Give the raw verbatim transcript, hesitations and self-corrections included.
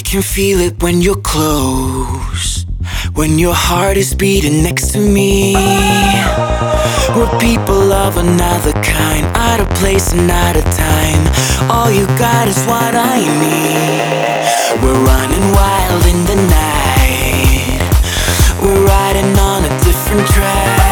can feel it when you're close, when your heart is beating next to me. We're people of another kind, out of place and out of time. All you got is what I need. We're running wild in the night, we're riding on a different track.